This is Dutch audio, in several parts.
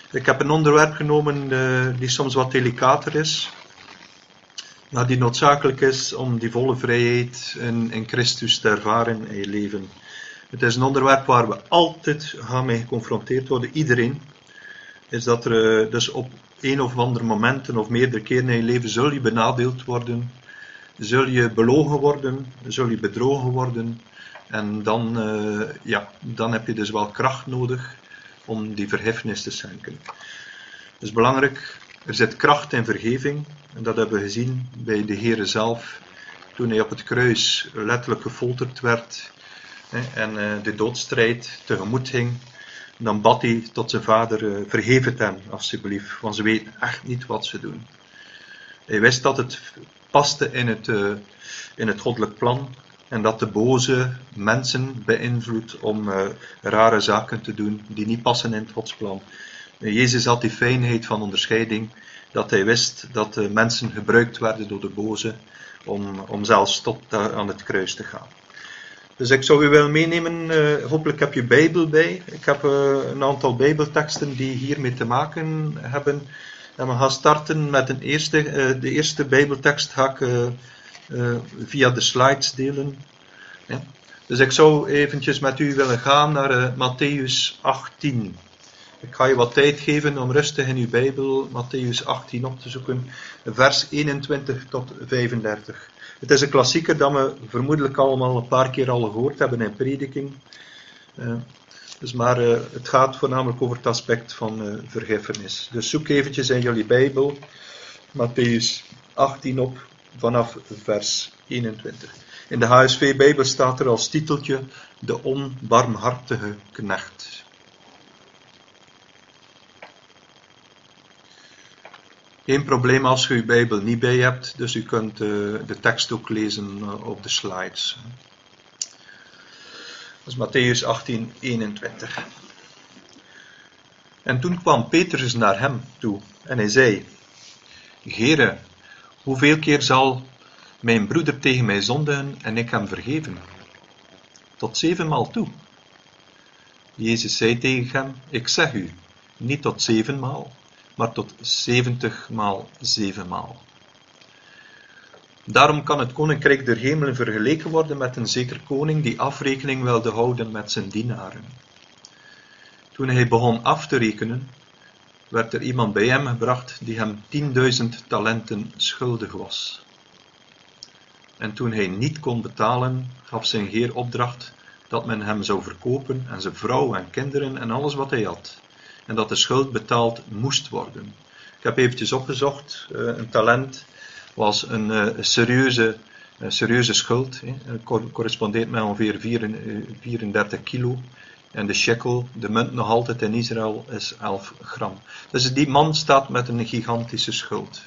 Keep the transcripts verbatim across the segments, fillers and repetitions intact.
Ik heb een onderwerp genomen uh, die soms wat delicater is, maar die noodzakelijk is om die volle vrijheid in, in Christus te ervaren in je leven. Het is een onderwerp waar we altijd gaan mee geconfronteerd worden, iedereen. Is dat er uh, dus op een of andere momenten of meerdere keren in je leven zul je benadeeld worden, zul je belogen worden, zul je bedrogen worden. En dan, uh, ja, dan heb je dus wel kracht nodig om die vergiffenis te schenken. Het is belangrijk, er zit kracht in vergeving. En dat hebben we gezien bij de Heere zelf, toen hij op het kruis letterlijk gefolterd werd hè, en uh, de doodstrijd tegemoet ging. Dan bad hij tot zijn vader, uh, vergeef het hen alsjeblieft, want ze weten echt niet wat ze doen. Hij wist dat het paste in het, uh, in het goddelijk plan en dat de boze mensen beïnvloedt om uh, rare zaken te doen die niet passen in het godsplan. Uh, Jezus had die fijnheid van onderscheiding, dat hij wist dat de mensen gebruikt werden door de boze om, om zelfs tot uh, aan het kruis te gaan. Dus ik zou u willen meenemen, uh, hopelijk heb je Bijbel bij. Ik heb uh, een aantal Bijbelteksten die hiermee te maken hebben. En we gaan starten met een eerste, uh, de eerste Bijbeltekst ga ik uh, uh, via de slides delen. Ja. Dus ik zou eventjes met u willen gaan naar uh, Mattheüs achttien. Ik ga je wat tijd geven om rustig in uw Bijbel Mattheüs achttien op te zoeken, vers eenentwintig tot vijfendertig. Het is een klassieker dat we vermoedelijk allemaal een paar keer al gehoord hebben in prediking. Uh, dus maar uh, het gaat voornamelijk over het aspect van uh, vergiffenis. Dus zoek eventjes in jullie Bijbel Mattheüs achttien op vanaf vers eenentwintig. In de H S V-Bijbel staat er als titeltje de onbarmhartige knecht. Geen probleem als je uw Bijbel niet bij hebt, dus u kunt uh, de tekst ook lezen uh, op de slides. Dat is Mattheüs achttien, eenentwintig. En toen kwam Petrus naar hem toe en hij zei: Heere, hoeveel keer zal mijn broeder tegen mij zondigen en ik hem vergeven? Tot zevenmaal toe. Jezus zei tegen hem: Ik zeg u, niet tot zevenmaal, maar tot zeventigmaal zevenmaal. Daarom kan het koninkrijk der hemelen vergeleken worden met een zeker koning die afrekening wilde houden met zijn dienaren. Toen hij begon af te rekenen, werd er iemand bij hem gebracht die hem tienduizend talenten schuldig was. En toen hij niet kon betalen, gaf zijn heer opdracht dat men hem zou verkopen en zijn vrouw en kinderen en alles wat hij had. En dat de schuld betaald moest worden. Ik heb eventjes opgezocht, uh, een talent was een uh, serieuze, uh, serieuze schuld. Het correspondeert met ongeveer vierendertig kilo. En de shekel, de munt nog altijd in Israël, is elf gram. Dus die man staat met een gigantische schuld.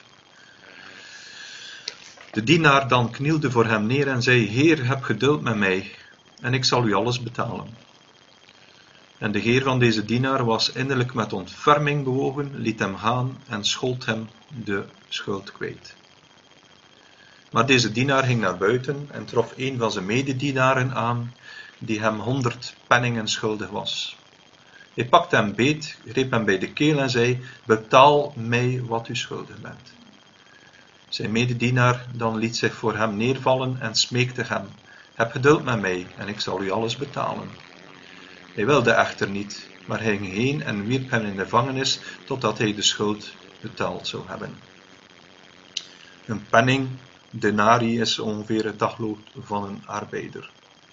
De dienaar dan knielde voor hem neer en zei: Heer, heb geduld met mij en ik zal u alles betalen. En de heer van deze dienaar was innerlijk met ontferming bewogen, liet hem gaan en schold hem de schuld kwijt. Maar deze dienaar ging naar buiten en trof een van zijn mededienaren aan, die hem honderd penningen schuldig was. Hij pakte hem beet, greep hem bij de keel en zei: Betaal mij wat u schuldig bent. Zijn mededienaar dan liet zich voor hem neervallen en smeekte hem: Heb geduld met mij en ik zal u alles betalen. Hij wilde echter niet, maar hij ging heen en wierp hem in de gevangenis totdat hij de schuld betaald zou hebben. Een penning, denari, is ongeveer het dagloon van een arbeider.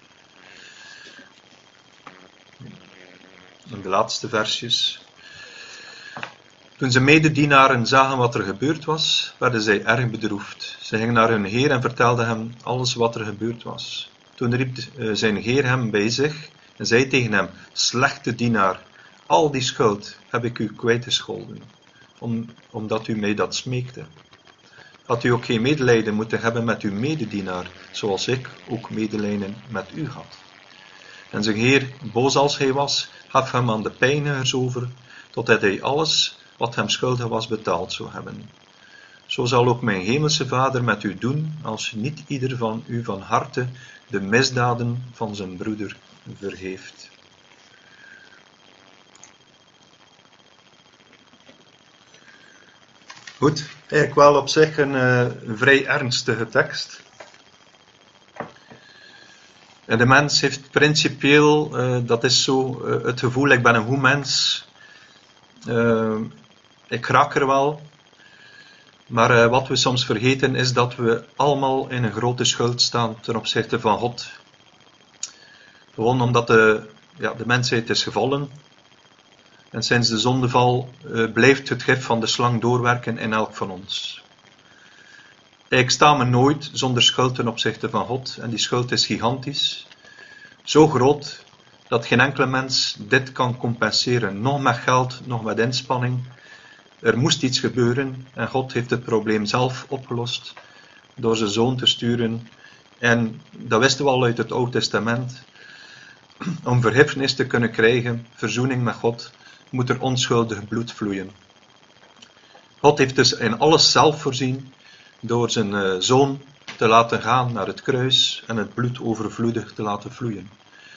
In de laatste versjes. Toen zijn mededienaren zagen wat er gebeurd was, werden zij erg bedroefd. Zij gingen naar hun heer en vertelden hem alles wat er gebeurd was. Toen riep zijn heer hem bij zich en zei tegen hem: Slechte dienaar, al die schuld heb ik u kwijtgescholden, om, omdat u mij dat smeekte. Had u ook geen medelijden moeten hebben met uw mededienaar, zoals ik ook medelijden met u had. En zijn heer, boos als hij was, gaf hem aan de pijnigers over, totdat hij alles wat hem schuldig was betaald zou hebben. Zo zal ook mijn hemelse Vader met u doen, als niet ieder van u van harte de misdaden van zijn broeder vergeeft. Goed, eigenlijk wel op zich een, uh, een vrij ernstige tekst. En de mens heeft principieel, uh, dat is zo, uh, het gevoel, ik ben een goed mens. Uh, ik raak er wel. Maar uh, wat we soms vergeten is dat we allemaal in een grote schuld staan ten opzichte van God. Gewoon omdat de, ja, de mensheid is gevallen. En sinds de zondeval uh, blijft het gif van de slang doorwerken in elk van ons. Ik sta me nooit zonder schuld ten opzichte van God. En die schuld is gigantisch. Zo groot dat geen enkele mens dit kan compenseren. Nog met geld, nog met inspanning. Er moest iets gebeuren en God heeft het probleem zelf opgelost door zijn zoon te sturen. En dat wisten we al uit het Oude Testament. Om vergiffenis te kunnen krijgen, verzoening met God, moet er onschuldig bloed vloeien. God heeft dus in alles zelf voorzien door zijn uh, zoon te laten gaan naar het kruis en het bloed overvloedig te laten vloeien.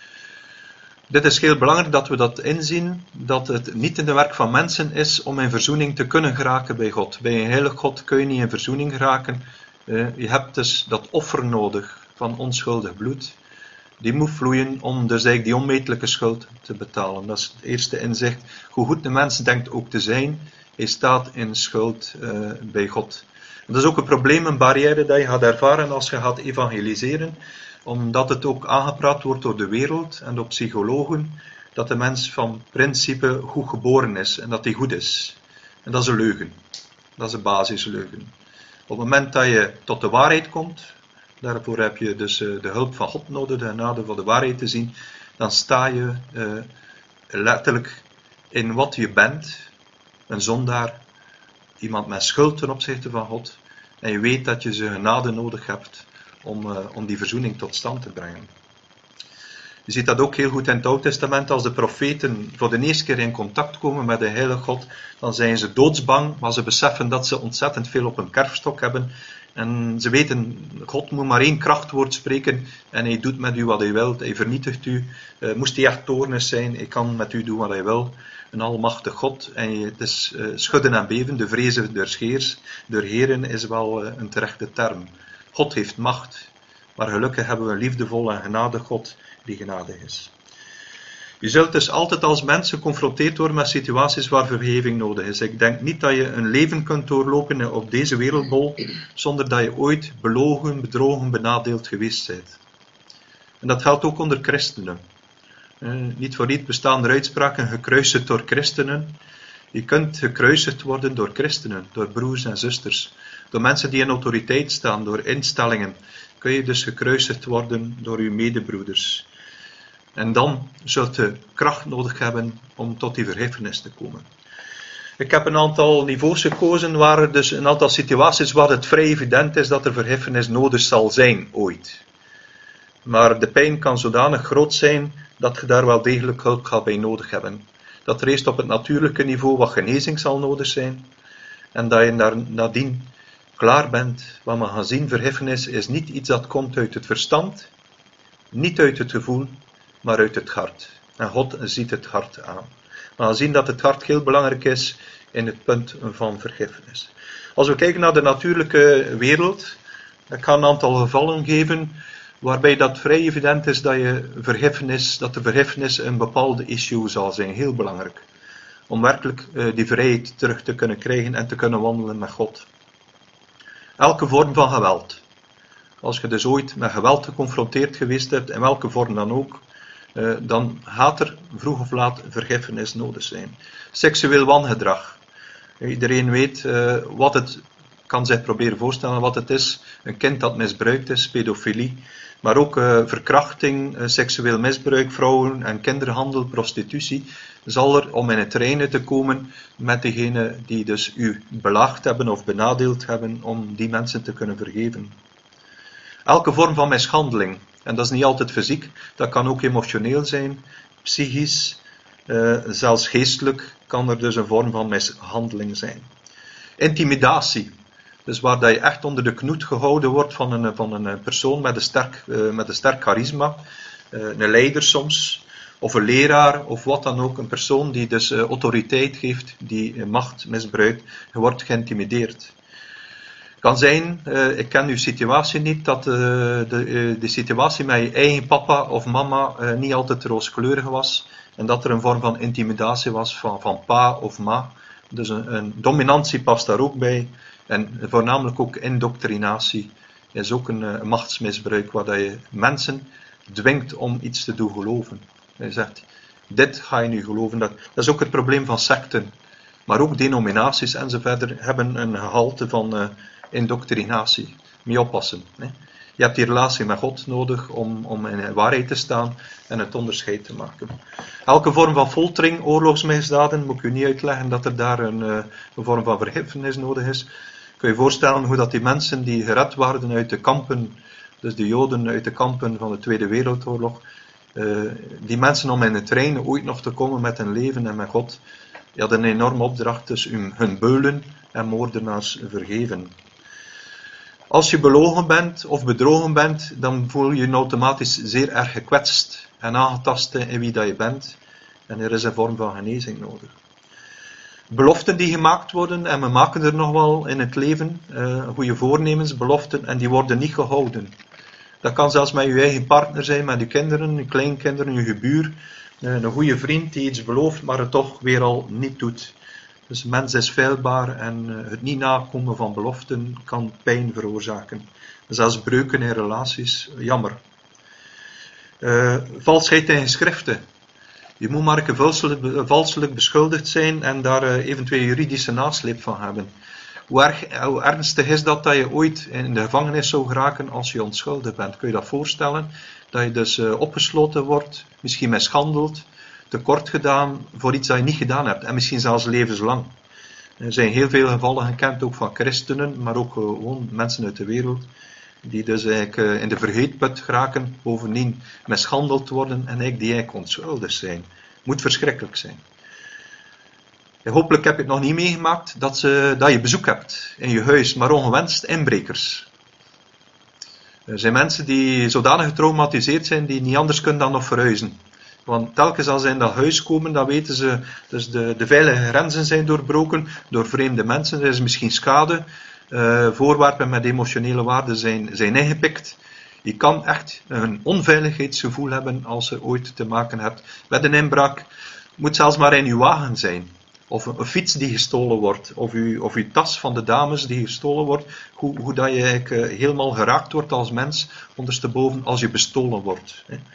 Dit is heel belangrijk dat we dat inzien, dat het niet in de werk van mensen is om in verzoening te kunnen geraken bij God. Bij een heilig God kun je niet in verzoening geraken. Uh, je hebt dus dat offer nodig van onschuldig bloed. Die moet vloeien om dus eigenlijk die onmetelijke schuld te betalen. Dat is het eerste inzicht. Hoe goed de mens denkt ook te zijn, hij staat in schuld uh, bij God. En dat is ook een probleem, een barrière dat je gaat ervaren als je gaat evangeliseren. Omdat het ook aangepraat wordt door de wereld en door psychologen, dat de mens van principe goed geboren is en dat hij goed is. En dat is een leugen. Dat is een basisleugen. Op het moment dat je tot de waarheid komt, daarvoor heb je dus de hulp van God nodig, de genade voor de waarheid te zien, dan sta je uh, letterlijk in wat je bent, een zondaar, iemand met schuld ten opzichte van God, en je weet dat je zijn genade nodig hebt om, uh, om die verzoening tot stand te brengen. Je ziet dat ook heel goed in het Oude Testament. Als de profeten voor de eerste keer in contact komen met de heilige God, dan zijn ze doodsbang, maar ze beseffen dat ze ontzettend veel op een kerfstok hebben. En ze weten, God moet maar één krachtwoord spreken en hij doet met u wat hij wil. Hij vernietigt u. Uh, moest hij echt toornig zijn, hij kan met u doen wat hij wil. Een almachtig God. En het is uh, schudden en beven, de vrezen der scheers, der heren is wel uh, een terechte term. God heeft macht, maar gelukkig hebben we een liefdevolle en genadig God die genadig is. Je zult dus altijd als mens geconfronteerd worden met situaties waar vergeving nodig is. Ik denk niet dat je een leven kunt doorlopen op deze wereldbol zonder dat je ooit belogen, bedrogen, benadeeld geweest bent. En dat geldt ook onder christenen. Eh, niet voor niet bestaan er uitspraken gekruisigd door christenen. Je kunt gekruisigd worden door christenen, door broers en zusters, door mensen die in autoriteit staan, door instellingen. Kun je dus gekruisigd worden door uw medebroeders. En dan zult je kracht nodig hebben om tot die vergiffenis te komen. Ik heb een aantal niveaus gekozen waar er dus een aantal situaties waar het vrij evident is dat er vergiffenis nodig zal zijn ooit. Maar de pijn kan zodanig groot zijn dat je daar wel degelijk hulp gaat bij nodig hebben. Dat er eerst op het natuurlijke niveau wat genezing zal nodig zijn. En dat je daar nadien klaar bent. Wat we gaan zien, vergiffenis is niet iets dat komt uit het verstand, niet uit het gevoel, maar uit het hart. En God ziet het hart aan. We gaan zien dat het hart heel belangrijk is in het punt van vergiffenis. Als we kijken naar de natuurlijke wereld, ik ga een aantal gevallen geven waarbij dat vrij evident is dat, je vergiffenis, dat de vergiffenis een bepaalde issue zal zijn. Heel belangrijk. Om werkelijk uh, die vrijheid terug te kunnen krijgen en te kunnen wandelen met God. Elke vorm van geweld. Als je dus ooit met geweld geconfronteerd geweest hebt, in welke vorm dan ook, uh, dan gaat er vroeg of laat vergiffenis nodig zijn. Seksueel wangedrag. Iedereen weet uh, wat het, kan zich proberen voorstellen wat het is. Een kind dat misbruikt is, pedofilie. Maar ook uh, verkrachting, uh, seksueel misbruik, vrouwen- en kinderhandel, prostitutie. Zal er om in het reine te komen met degene die dus u belaagd hebben of benadeeld hebben om die mensen te kunnen vergeven. Elke vorm van mishandeling, en dat is niet altijd fysiek, dat kan ook emotioneel zijn, psychisch, uh, zelfs geestelijk kan er dus een vorm van mishandeling zijn. Intimidatie, dus waar dat je echt onder de knoet gehouden wordt van een, van een persoon met een sterk, uh, met een sterk charisma, uh, een leider soms, of een leraar, of wat dan ook, een persoon die dus uh, autoriteit heeft, die uh, macht misbruikt, je wordt geïntimideerd. Kan zijn, uh, ik ken uw situatie niet, dat uh, de, uh, de situatie met je eigen papa of mama uh, niet altijd rooskleurig was, en dat er een vorm van intimidatie was van, van pa of ma. Dus een, een dominantie past daar ook bij, en voornamelijk ook indoctrinatie is ook een, een machtsmisbruik, waar dat je mensen dwingt om iets te doen geloven. Je zegt, dit ga je nu geloven. Dat, dat is ook het probleem van secten. Maar ook denominaties enzovoort hebben een gehalte van uh, indoctrinatie. Moet je oppassen. Hè. Je hebt die relatie met God nodig om, om in de waarheid te staan en het onderscheid te maken. Elke vorm van foltering, oorlogsmisdaden, moet ik u niet uitleggen dat er daar een, uh, een vorm van vergiffenis nodig is. Kun je je voorstellen hoe dat die mensen die gered waren uit de kampen, dus de Joden uit de kampen van de Tweede Wereldoorlog, uh, die mensen om in het reine ooit nog te komen met hun leven en met God, die hadden een enorme opdracht, dus hun beulen en moordenaars vergeven. Als je belogen bent of bedrogen bent, dan voel je je automatisch zeer erg gekwetst en aangetast in wie dat je bent. En er is een vorm van genezing nodig. Beloften die gemaakt worden, en we maken er nog wel in het leven, uh, goede voornemens, beloften, en die worden niet gehouden. Dat kan zelfs met je eigen partner zijn, met je kinderen, je kleinkinderen, je buur, uh, een goede vriend die iets belooft, maar het toch weer al niet doet. Dus mens is feilbaar en uh, het niet nakomen van beloften kan pijn veroorzaken. Zelfs breuken in relaties, jammer. Uh, valsheid in geschriften. Je moet maar valselijk beschuldigd zijn en daar uh, eventueel juridische nasleep van hebben. Hoe, erg, hoe ernstig is dat dat je ooit in de gevangenis zou geraken als je onschuldig bent? Kun je dat voorstellen? Dat je dus uh, opgesloten wordt, misschien mishandeld, tekort gedaan voor iets dat je niet gedaan hebt. En misschien zelfs levenslang. Er zijn heel veel gevallen gekend, ook van christenen, maar ook uh, gewoon mensen uit de wereld. Die dus eigenlijk uh, in de vergeetput geraken, bovendien mishandeld worden en eigenlijk die eigenlijk onschuldig zijn. Moet verschrikkelijk zijn. En hopelijk heb je het nog niet meegemaakt dat, ze, dat je bezoek hebt in je huis, maar ongewenst inbrekers. Er zijn mensen die zodanig getraumatiseerd zijn, die niet anders kunnen dan nog verhuizen. Want telkens als ze in dat huis komen, dan weten ze, dus de, de veilige grenzen zijn doorbroken door vreemde mensen. Er is misschien schade. Uh, voorwerpen met emotionele waarde zijn, zijn ingepikt. Je kan echt een onveiligheidsgevoel hebben als je ooit te maken hebt met een inbraak. Het moet zelfs maar in uw wagen zijn. Of een, een fiets die gestolen wordt. Of uw, of uw tas van de dames die gestolen wordt. Hoe, hoe dat je eigenlijk uh, helemaal geraakt wordt als mens, ondersteboven, als je bestolen wordt. Hè.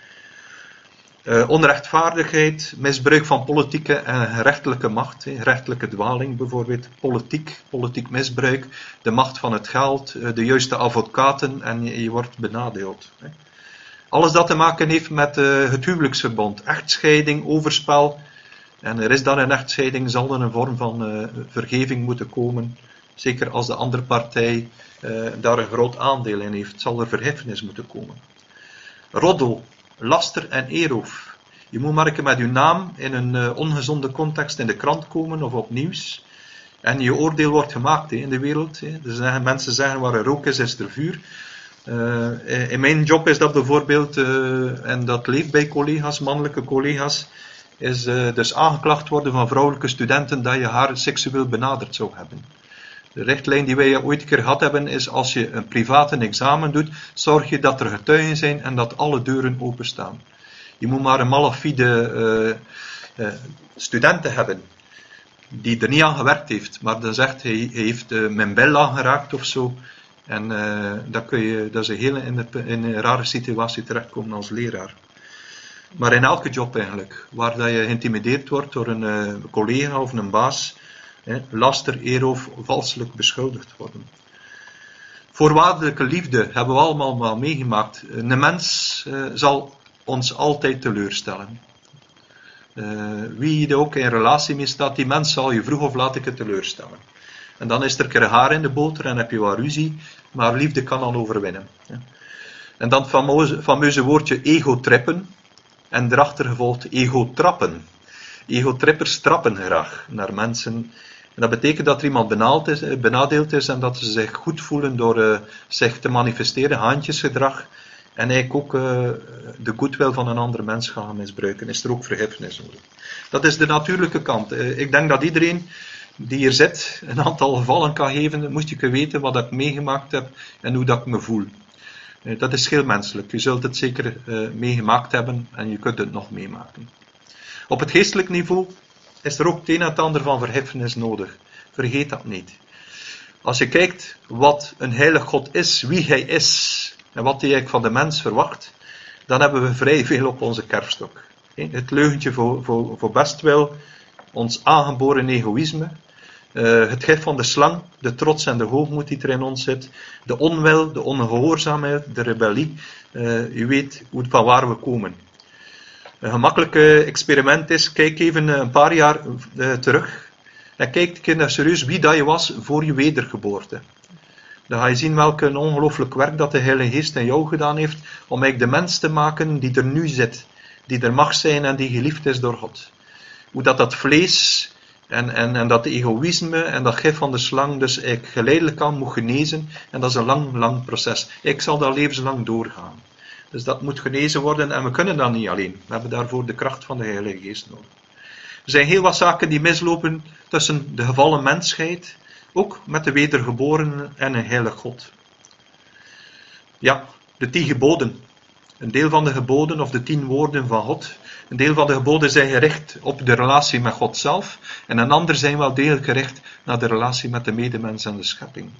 Uh, onrechtvaardigheid, misbruik van politieke en gerechtelijke macht, he, gerechtelijke dwaling bijvoorbeeld, politiek, politiek misbruik, de macht van het geld, uh, de juiste advocaten en je, je wordt benadeeld. He. Alles dat te maken heeft met uh, het huwelijksverbond, echtscheiding, overspel. En er is dan een echtscheiding, zal er een vorm van uh, vergeving moeten komen. Zeker als de andere partij uh, daar een groot aandeel in heeft, zal er vergiffenis moeten komen. Roddel. Laster en eeroof. Je moet maar met uw naam in een uh, ongezonde context in de krant komen of op nieuws. En je oordeel wordt gemaakt he, in de wereld. He. Dus zeggen, mensen zeggen waar er rook is, is er vuur. Uh, in mijn job is dat bijvoorbeeld, uh, en dat leeft bij collega's, mannelijke collega's, is uh, dus aangeklaagd worden van vrouwelijke studenten dat je haar seksueel benaderd zou hebben. De richtlijn die wij ooit een keer gehad hebben is, als je een private examen doet, zorg je dat er getuigen zijn en dat alle deuren openstaan. Je moet maar een malafide uh, uh, studenten hebben, die er niet aan gewerkt heeft, maar dan zegt hij, hij heeft uh, mijn bel aangeraakt of zo. En uh, dan kun je, dat is een hele in, het, in een rare situatie terechtkomen als leraar. Maar in elke job eigenlijk, waar dat je geïntimideerd wordt door een uh, collega of een baas, He, laster, eeroof, valselijk beschuldigd worden. Voorwaardelijke liefde hebben we allemaal wel meegemaakt. Een mens uh, zal ons altijd teleurstellen. Uh, wie er ook in relatie mee staat, die mens zal je vroeg of laat een keer teleurstellen. En dan is er een keer haar in de boter en heb je wat ruzie, maar liefde kan al overwinnen. He. En dan het fameuze, fameuze woordje ego-trippen, en erachter gevolgd ego-trappen. Ego-trippers trappen graag naar mensen. En dat betekent dat er iemand benadeeld is, benadeeld is en dat ze zich goed voelen door uh, zich te manifesteren, handjesgedrag. en eigenlijk ook uh, de goodwill van een andere mens gaan misbruiken, is er ook vergiffenis nodig. Dat is de natuurlijke kant. Uh, ik denk dat iedereen die hier zit een aantal gevallen kan geven, moest je weten wat ik meegemaakt heb en hoe dat ik me voel. Uh, dat is heel menselijk. Je zult het zeker uh, meegemaakt hebben en je kunt het nog meemaken. Op het geestelijk niveau is er ook het een en het ander van vergiffenis nodig. Vergeet dat niet. Als je kijkt wat een heilig God is, wie hij is en wat hij eigenlijk van de mens verwacht, dan hebben we vrij veel op onze kerfstok. Het leugentje voor, voor, voor bestwil, ons aangeboren egoïsme, uh, het gif van de slang, de trots en de hoogmoed die er in ons zit, de onwil, de ongehoorzaamheid, de rebellie. Uh, u weet hoe, van waar we komen. Een gemakkelijk experiment is, kijk even een paar jaar uh, terug en kijk een keer naar serieus wie dat je was voor je wedergeboorte. Dan ga je zien welk een ongelooflijk werk dat de Heilige Geest in jou gedaan heeft om eigenlijk de mens te maken die er nu zit, die er mag zijn en die geliefd is door God. Hoe dat dat vlees en, en, en dat egoïsme en dat gif van de slang dus eigenlijk geleidelijk aan moet genezen en dat is een lang, lang proces. Ik zal dat levenslang doorgaan. Dus dat moet genezen worden en we kunnen dat niet alleen. We hebben daarvoor de kracht van de Heilige Geest nodig. Er zijn heel wat zaken die mislopen tussen de gevallen mensheid, ook met de wedergeborenen en een heilig God. Ja, de tien geboden. Een deel van de geboden of de tien woorden van God. Een deel van de geboden zijn gericht op de relatie met God zelf. En een ander zijn wel degelijk gericht naar de relatie met de medemens en de schepping.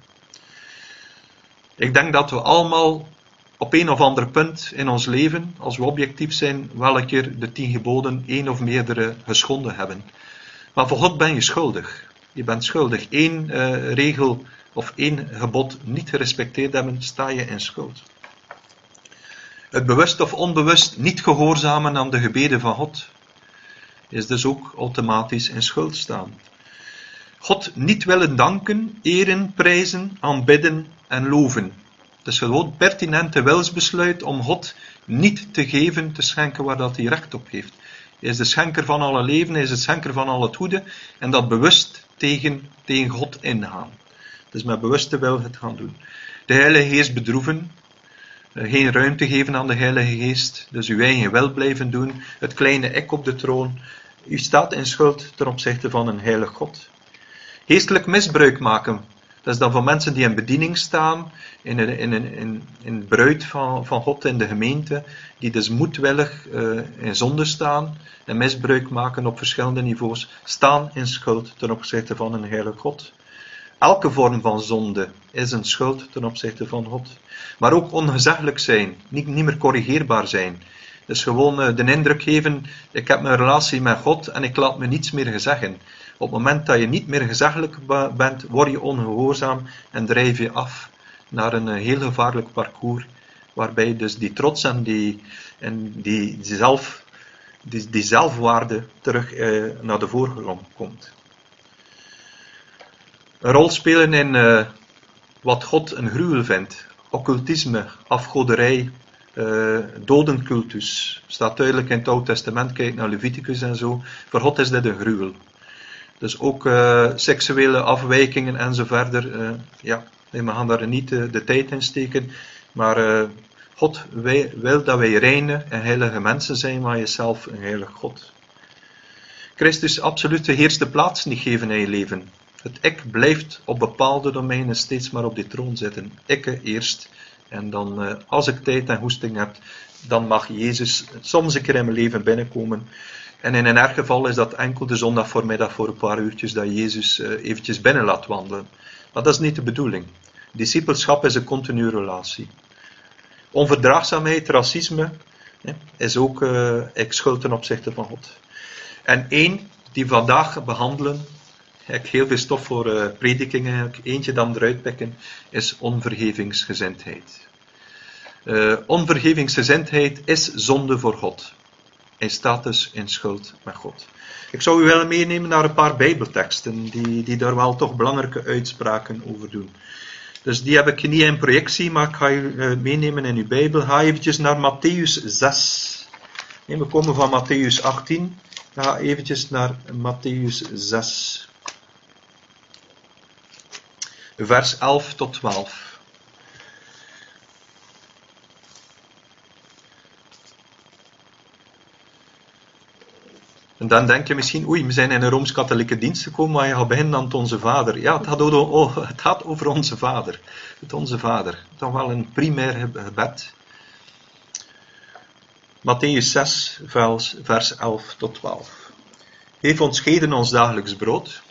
Ik denk dat we allemaal op een of ander punt in ons leven, als we objectief zijn, wel een keer de tien geboden, één of meerdere geschonden hebben. Maar voor God ben je schuldig. Je bent schuldig. Eén uh, regel of één gebod niet gerespecteerd hebben, sta je in schuld. Het bewust of onbewust niet gehoorzamen aan de gebeden van God is dus ook automatisch in schuld staan. God niet willen danken, eren, prijzen, aanbidden en loven. Het is gewoon pertinente wilsbesluit om God niet te geven, te schenken waar dat hij recht op heeft. Hij is de schenker van alle leven, hij is de schenker van al het goede en dat bewust tegen, tegen God ingaan. Dus met bewuste wil het gaan doen. De Heilige Geest bedroeven, geen ruimte geven aan de Heilige Geest, dus uw eigen wil blijven doen, het kleine ik op de troon. U staat in schuld ten opzichte van een heilig God. Geestelijk misbruik maken, dat is dan voor mensen die in bediening staan, in, in, in, in, in het bruid van, van God in de gemeente, die dus moedwillig uh, in zonde staan en misbruik maken op verschillende niveaus, staan in schuld ten opzichte van een heilig God. Elke vorm van zonde is een schuld ten opzichte van God. Maar ook ongezeggelijk zijn, niet, niet meer corrigeerbaar zijn. Dus gewoon uh, de indruk geven, ik heb mijn relatie met God en ik laat me niets meer gezeggen. Op het moment dat je niet meer gezeggelijk bent, word je ongehoorzaam en drijf je af naar een heel gevaarlijk parcours, waarbij dus die trots en die, en die, die, zelf, die, die zelfwaarde terug eh, naar de voorgrond komt. Een rol spelen in uh, wat God een gruwel vindt. Occultisme, afgoderij, uh, dodencultus. Staat duidelijk in het Oude Testament, kijk naar Leviticus en zo. Voor God is dit een gruwel. Dus ook uh, seksuele afwijkingen en zo verder. Uh, ja, we gaan daar niet uh, de tijd in steken. Maar uh, God wij, wil dat wij reine en heilige mensen zijn, maar jezelf een heilig God. Christus absoluut de eerste plaats niet geven in je leven. Het ik blijft op bepaalde domeinen steeds maar op die troon zitten. Ikke eerst. En dan, uh, als ik tijd en hoesting heb, dan mag Jezus soms een keer in mijn leven binnenkomen. En in een erg geval is dat enkel de zondag voormiddag voor een paar uurtjes dat Jezus uh, eventjes binnen laat wandelen. Maar dat is niet de bedoeling. Discipelschap is een continue relatie. Onverdraagzaamheid, racisme, hè, is ook uh, ik schuld ten opzichte van God. En één die vandaag behandelen, ik heb heel veel stof voor uh, predikingen, eentje dan eruit pikken, is onvergevingsgezindheid. Uh, onvergevingsgezindheid is zonde voor God. Hij staat dus in schuld met God. Ik zou u willen meenemen naar een paar bijbelteksten die, die daar wel toch belangrijke uitspraken over doen. Dus die heb ik niet in projectie, maar ik ga u uh, meenemen in uw Bijbel. Ga eventjes naar Mattheüs zes. Nee, we komen van Mattheüs achttien. Ga eventjes naar Mattheüs zes. Vers elf tot twaalf. Want dan denk je misschien, oei, we zijn in een Rooms-Katholieke dienst gekomen, maar je gaat beginnen aan het Onze Vader. Ja, het gaat, over, oh, het gaat over Onze Vader. Het Onze Vader. Toch wel een primair gebed. Mattheüs zes, vers elf tot twaalf. Geef ons heden ons dagelijks brood.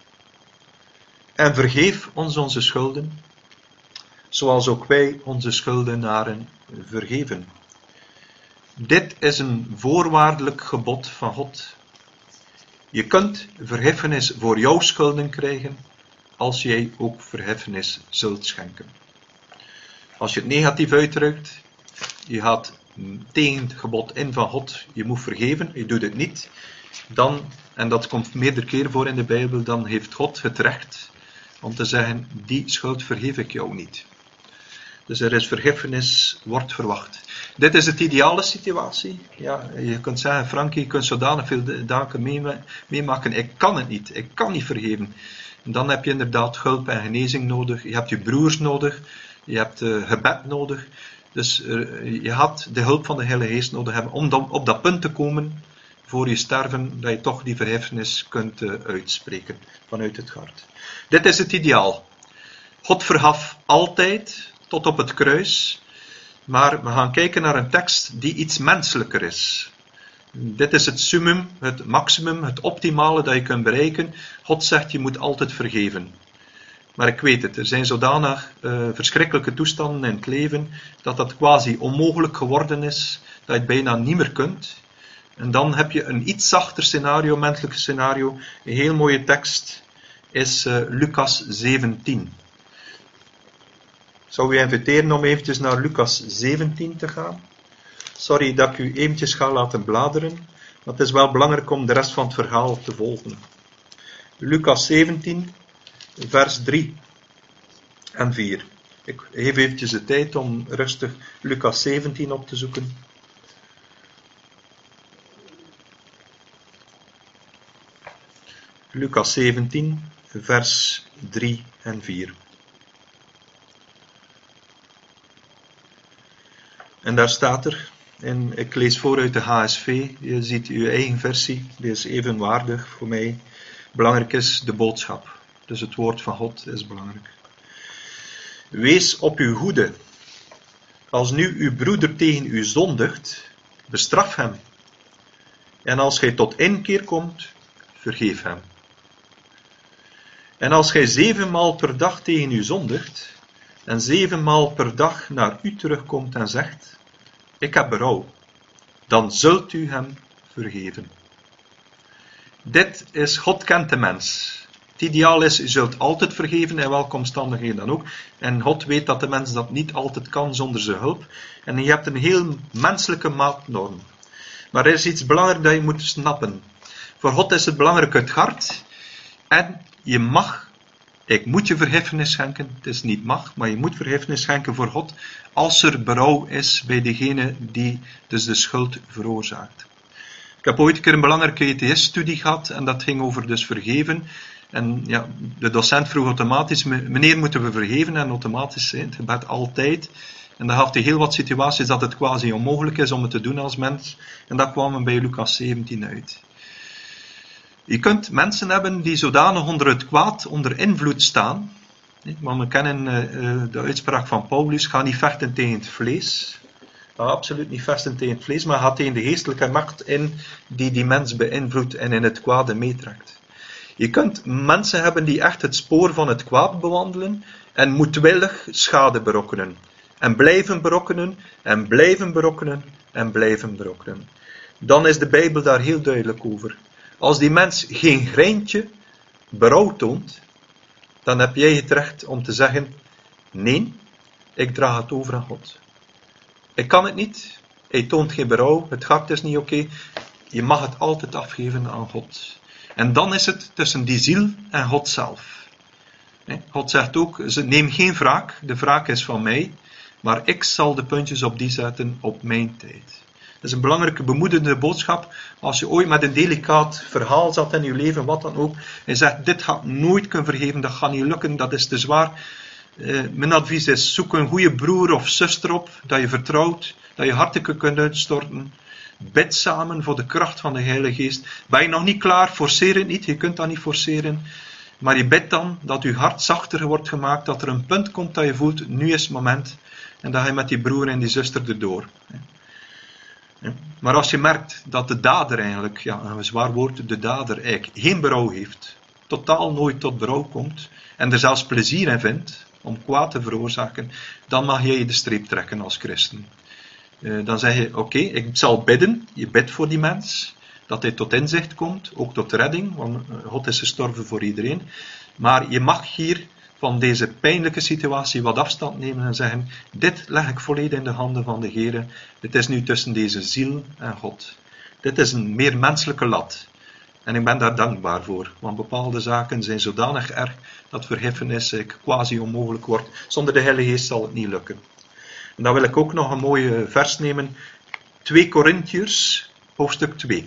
En vergeef ons onze schulden, zoals ook wij onze schuldenaren vergeven. Dit is een voorwaardelijk gebod van God. Je kunt vergiffenis voor jouw schulden krijgen, als jij ook vergiffenis zult schenken. Als je het negatief uitdrukt, je gaat tegen het gebod in van God, je moet vergeven, je doet het niet, dan, en dat komt meerdere keren voor in de Bijbel, dan heeft God het recht om te zeggen, die schuld vergeef ik jou niet. Dus er is vergiffenis, wordt verwacht. Dit is de ideale situatie. Ja, je kunt zeggen, Frankie, je kunt zodanig veel dagen meemaken. Ik kan het niet. Ik kan niet vergeven. En dan heb je inderdaad hulp en genezing nodig. Je hebt je broers nodig. Je hebt uh, gebed nodig. Dus uh, je had de hulp van de Heilige Geest nodig hebben om dan op dat punt te komen voor je sterven, dat je toch die vergiffenis kunt uh, uitspreken vanuit het hart. Dit is het ideaal. God vergaf altijd tot op het kruis. Maar we gaan kijken naar een tekst die iets menselijker is. Dit is het summum, het maximum, het optimale dat je kunt bereiken. God zegt, je moet altijd vergeven. Maar ik weet het, er zijn zodanig uh, verschrikkelijke toestanden in het leven, dat dat quasi onmogelijk geworden is, dat je het bijna niet meer kunt. En dan heb je een iets zachter scenario, menselijk scenario. Een heel mooie tekst is uh, Lucas zeventien. Ik zou u inviteren om eventjes naar Lucas zeventien te gaan. Sorry dat ik u eventjes ga laten bladeren, maar het is wel belangrijk om de rest van het verhaal te volgen. Lucas zeventien, vers drie en vier. Ik geef eventjes de tijd om rustig Lucas zeventien op te zoeken. Lucas zeventien, vers drie en vier. En daar staat er, en ik lees voor uit de H S V, je ziet uw eigen versie, die is even waardig voor mij. Belangrijk is de boodschap, dus het woord van God is belangrijk. Wees op uw hoede. Als nu uw broeder tegen u zondigt, bestraf hem. En als gij tot inkeer komt, vergeef hem. En als gij zevenmaal per dag tegen u zondigt, en zevenmaal per dag naar u terugkomt en zegt, ik heb berouw, dan zult u hem vergeven. Dit is, God kent de mens. Het ideaal is, u zult altijd vergeven, in welke omstandigheden dan ook. En God weet dat de mens dat niet altijd kan zonder zijn hulp. En je hebt een heel menselijke maatnorm. Maar er is iets belangrijks dat je moet snappen. Voor God is het belangrijk het hart. En je mag, ik moet je vergiffenis schenken. Het is niet mag, maar je moet vergiffenis schenken voor God. Als er berouw is bij degene die dus de schuld veroorzaakt. Ik heb ooit een keer een belangrijke E T S-studie gehad. En dat ging over dus vergeven. En ja, de docent vroeg automatisch, meneer, moeten we vergeven? En automatisch in het gebed altijd. En dan gaf hij heel wat situaties dat het quasi onmogelijk is om het te doen als mens. En dat kwam we bij Lucas zeventien uit. Je kunt mensen hebben die zodanig onder het kwaad, onder invloed staan. Maar we kennen de uitspraak van Paulus, ga niet vechten tegen het vlees. Ga absoluut niet vechten tegen het vlees, maar ga tegen de geestelijke macht in die die mens beïnvloedt en in het kwade meetrekt. Je kunt mensen hebben die echt het spoor van het kwaad bewandelen en moedwillig schade berokkenen. En blijven berokkenen, en blijven berokkenen, en blijven berokkenen. Dan is de Bijbel daar heel duidelijk over. Als die mens geen greintje berouw toont, dan heb jij het recht om te zeggen, nee, ik draag het over aan God. Ik kan het niet, hij toont geen berouw, het hart is niet oké, okay. Je mag het altijd afgeven aan God. En dan is het tussen die ziel en God zelf. God zegt ook, neem geen wraak, de wraak is van mij, maar ik zal de puntjes op die zetten op mijn tijd. Dat is een belangrijke bemoedigende boodschap. Als je ooit met een delicaat verhaal zat in je leven, wat dan ook, en zegt, dit gaat nooit kunnen vergeven, dat gaat niet lukken, dat is te zwaar. Uh, mijn advies is, zoek een goede broer of zuster op, dat je vertrouwt, dat je hartelijk kunt uitstorten. Bid samen voor de kracht van de Heilige Geest. Ben je nog niet klaar? Forceer het niet. Je kunt dat niet forceren. Maar je bidt dan dat je hart zachter wordt gemaakt. Dat er een punt komt dat je voelt, nu is het moment. En dat je met die broer en die zuster erdoor. Maar als je merkt dat de dader eigenlijk, ja, een zwaar woord, de dader eigenlijk geen berouw heeft. Totaal nooit tot berouw komt. En er zelfs plezier in vindt om kwaad te veroorzaken. Dan mag jij de streep trekken als christen. Uh, dan zeg je, oké, okay, ik zal bidden. Je bidt voor die mens. Dat hij tot inzicht komt. Ook tot redding. Want God is gestorven voor iedereen. Maar je mag hier van deze pijnlijke situatie wat afstand nemen en zeggen, dit leg ik volledig in de handen van de Heere. Het is nu tussen deze ziel en God. Dit is een meer menselijke lat. En ik ben daar dankbaar voor. Want bepaalde zaken zijn zodanig erg dat vergiffenis quasi onmogelijk wordt. Zonder de Heilige Geest zal het niet lukken. En dan wil ik ook nog een mooie vers nemen. twee Korintiërs, hoofdstuk twee.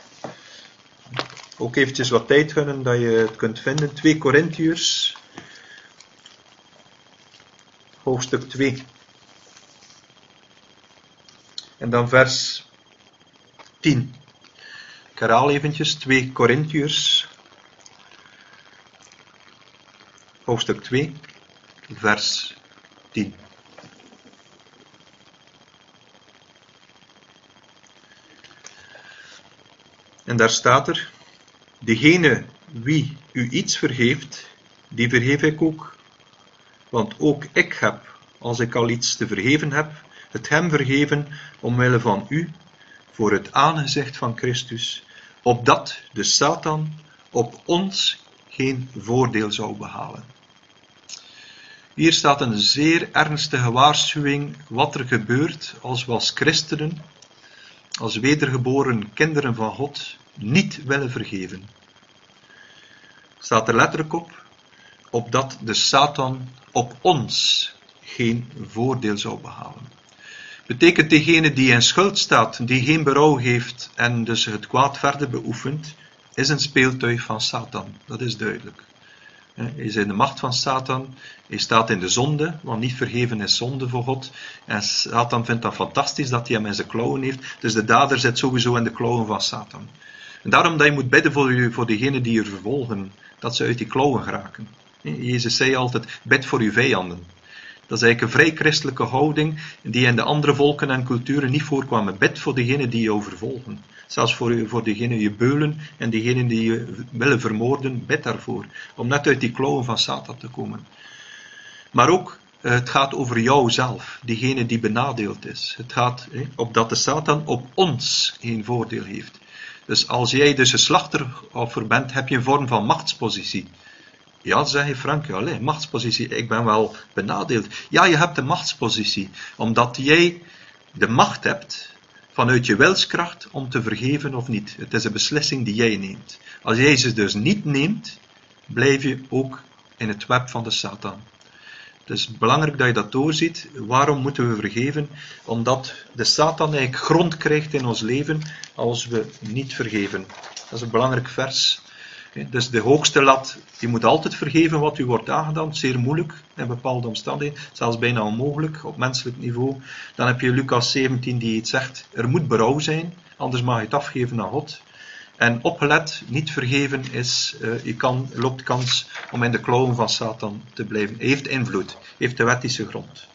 Ook eventjes wat tijd gunnen dat je het kunt vinden. twee Korintiërs, hoofdstuk twee. En dan vers tien. Ik herhaal eventjes. twee Korintiërs, hoofdstuk twee, vers tien. En daar staat er, degene wie u iets vergeeft, die vergeef ik ook. Want ook ik heb, als ik al iets te vergeven heb, het hem vergeven omwille van u, voor het aangezicht van Christus, opdat de Satan op ons geen voordeel zou behalen. Hier staat een zeer ernstige waarschuwing wat er gebeurt als we als christenen, als wedergeboren kinderen van God, niet willen vergeven. Staat er letterlijk op, opdat de Satan op ons geen voordeel zou behalen. Betekent degene die in schuld staat, die geen berouw heeft en dus het kwaad verder beoefent, is een speeltuig van Satan. Dat is duidelijk. Hij is in de macht van Satan. Hij staat in de zonde, want niet vergeven is zonde voor God. En Satan vindt dat fantastisch dat hij hem in zijn klauwen heeft. Dus de dader zit sowieso in de klauwen van Satan. En daarom dat je moet bidden voor, u, voor degenen die je vervolgen, dat ze uit die klauwen geraken. Jezus zei altijd, bid voor uw vijanden. Dat is eigenlijk een vrij christelijke houding die in de andere volken en culturen niet voorkwam. Bid voor degenen die jou vervolgen. Zelfs voor, voor degenen die je beulen en degenen die je willen vermoorden, bid daarvoor. Om net uit die klauwen van Satan te komen. Maar ook, het gaat over jou zelf, diegene die benadeeld is. Het gaat eh, opdat de Satan op ons geen voordeel heeft. Dus als jij dus een slachtoffer bent, heb je een vorm van machtspositie. Ja, zeg je Frank, ja, allez, machtspositie, ik ben wel benadeeld. Ja, je hebt een machtspositie, omdat jij de macht hebt vanuit je wilskracht om te vergeven of niet. Het is een beslissing die jij neemt. Als jij ze dus niet neemt, blijf je ook in het web van de Satan. Het is belangrijk dat je dat doorziet. Waarom moeten we vergeven? Omdat de Satan eigenlijk grond krijgt in ons leven als we niet vergeven. Dat is een belangrijk vers. Dus de hoogste lat, je moet altijd vergeven wat u wordt aangedaan. Zeer moeilijk in bepaalde omstandigheden, zelfs bijna onmogelijk op menselijk niveau. Dan heb je Lucas zeventien die iets zegt, er moet berouw zijn, anders mag je het afgeven aan God. En opgelet, niet vergeven is, uh, je kan, loopt kans om in de klauwen van Satan te blijven. Hij heeft invloed, heeft de wettische grond.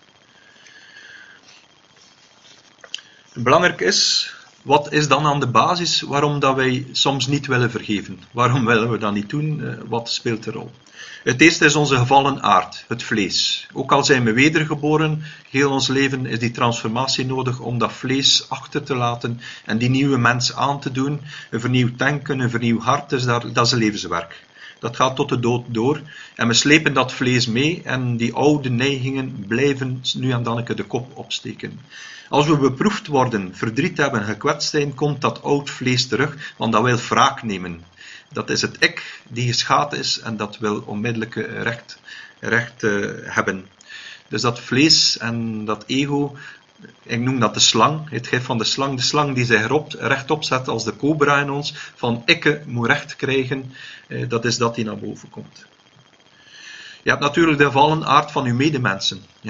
Belangrijk is, wat is dan aan de basis waarom dat wij soms niet willen vergeven? Waarom willen we dat niet doen? Uh, wat speelt er rol? Het eerste is onze gevallen aard, het vlees. Ook al zijn we wedergeboren, heel ons leven is die transformatie nodig om dat vlees achter te laten en die nieuwe mens aan te doen. Een vernieuwd denken, een vernieuwd hart, dus daar, dat is een levenswerk. Dat gaat tot de dood door. En we slepen dat vlees mee en die oude neigingen blijven nu en dan de kop opsteken. Als we beproefd worden, verdriet hebben, gekwetst zijn, komt dat oud vlees terug, want dat wil wraak nemen. Dat is het ik die geschaad is en dat wil onmiddellijk recht, recht uh, hebben. Dus dat vlees en dat ego, ik noem dat de slang, het gif van de slang, de slang die zich erop, rechtop zet als de cobra in ons, van ikke moet recht krijgen, uh, dat is dat die naar boven komt. Je hebt natuurlijk de gevallen aard van uw medemensen. Ja.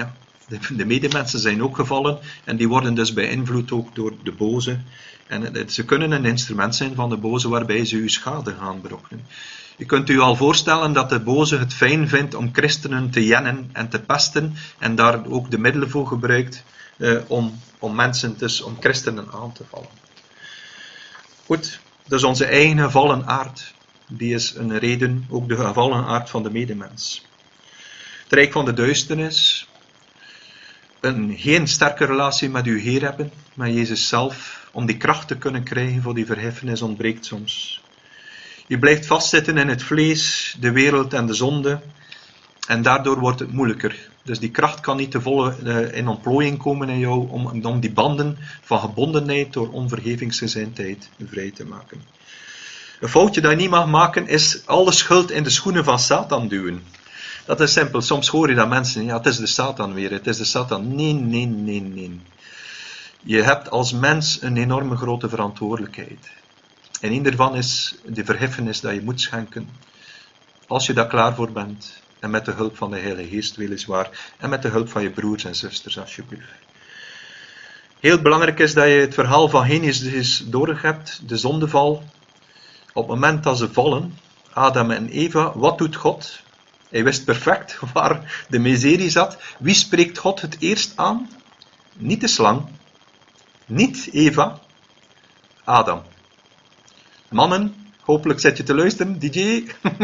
De, de medemensen zijn ook gevallen en die worden dus beïnvloed ook door de boze. En het, het, ze kunnen een instrument zijn van de boze waarbij ze u schade gaan berokkenen. Je kunt u al voorstellen dat de boze het fijn vindt om christenen te jennen en te pesten en daar ook de middelen voor gebruikt eh, om, om mensen, dus om christenen aan te vallen. Goed, dus onze eigen gevallen aard, die is een reden, ook de gevallen aard van de medemens. Het rijk van de duisternis, een geen sterke relatie met uw Heer hebben, met Jezus zelf, om die kracht te kunnen krijgen voor die verheffenis ontbreekt soms. Je blijft vastzitten in het vlees, de wereld en de zonde, en daardoor wordt het moeilijker. Dus die kracht kan niet te volle uh, in ontplooiing komen in jou, om, om die banden van gebondenheid door onvergevingsgezindheid vrij te maken. Een foutje dat je niet mag maken, is alle schuld in de schoenen van Satan duwen. Dat is simpel. Soms hoor je dat mensen, ja, het is de Satan weer, het is de Satan. Nee, nee, nee, nee. Je hebt als mens een enorme grote verantwoordelijkheid. En een daarvan is de verheffenis dat je moet schenken. Als je daar klaar voor bent. En met de hulp van de Heilige Geest weliswaar. En met de hulp van je broers en zusters alsjeblieft. Heel belangrijk is dat je het verhaal van Genesis door hebt. De zondeval. Op het moment dat ze vallen. Adam en Eva. Wat doet God? Hij wist perfect waar de miserie zat. Wie spreekt God het eerst aan? Niet de slang. Niet Eva. Adam. Mannen, hopelijk zit je te luisteren, D J,